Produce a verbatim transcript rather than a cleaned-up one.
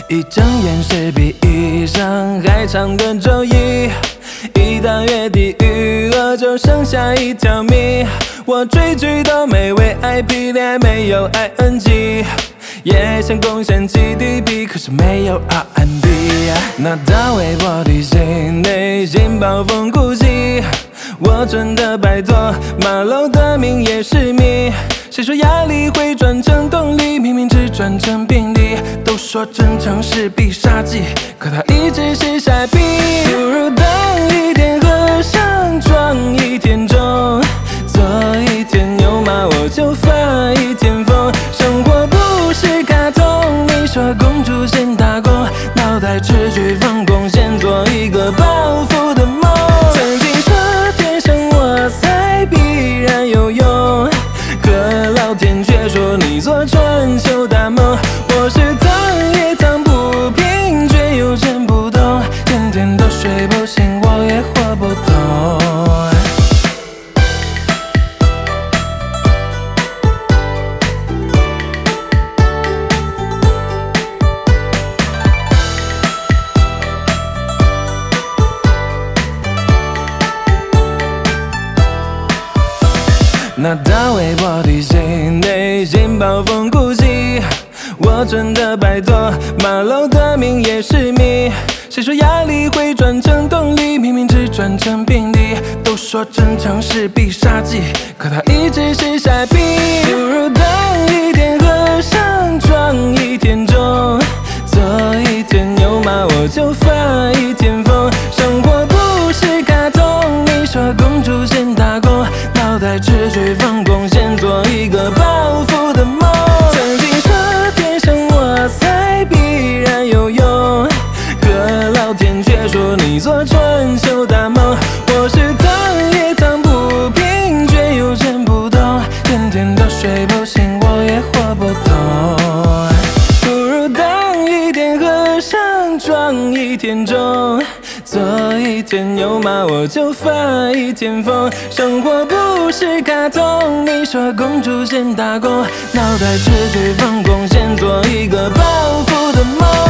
一睁眼是比一生还长的周一，一到月底余额就剩下一条命。我追剧都没为爱拼，恋爱没有 I N G， 也想贡献 G D P， 可是没有 R and B。 那大微博提醒，内心暴风哭泣，我真的拜托，马楼的命也是命。谁说压力会转成动力？明明只转成病例。都说真诚是必杀技，可它一直是傻逼。不如当一天和尚撞一天钟，做一天牛马我就发一天疯。生活不是卡通，你说公主先打工，脑袋持续放空，先做一个暴富的梦。曾经说天生我材必然有用，可老天却说你做春秋大梦。我是躺也躺不平，却又撑不动，天天都睡不醒，我也活不懂。那大微博提醒，内心暴风哭泣，我真的拜托，马楼的命也是命。谁说压力会转成动力？明明只转成病例。都说真诚是必杀技，可它一直是傻逼。不如当一天和尚撞一天钟，做一天牛马我就发一天疯。生活不是卡通，你说公主先打工，脑袋持续放空，先做一个暴富的梦。曾经说天生我材必然有用，可老天却说你做春秋大梦。我是躺也躺不平，却又撑不动，天天都睡不醒，我也活不懂。不如当一天和尚撞一天钟，做一天牛马我就发一天疯。生活不是卡通，你说公主先打工，脑袋持续放空，先做一个暴富的梦。